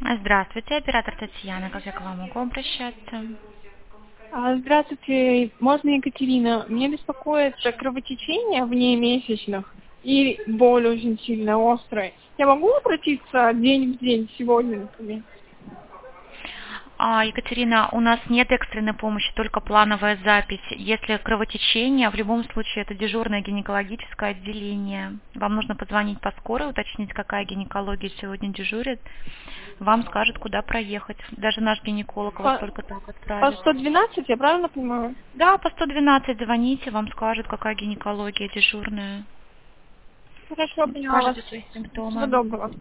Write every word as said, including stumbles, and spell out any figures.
Здравствуйте, оператор Татьяна, как я к вам могу обращаться? А, Здравствуйте, можно Екатерина? Меня беспокоит кровотечение вне месячных и боль очень сильная, острая. Я могу обратиться день в день сегодня, например? А, Екатерина, у нас нет экстренной помощи, только плановая запись. Если кровотечение, в любом случае это дежурное гинекологическое отделение. Вам нужно позвонить по скорой, уточнить, какая гинекология сегодня дежурит. Вам скажут, куда проехать. Даже наш гинеколог вас По, только так по отправит. сто двенадцать, я правильно понимаю? Да, по сто двенадцать звоните, вам скажут, какая гинекология дежурная. Хорошо, поняла вас. Скажете свои Всего симптомы. доброго.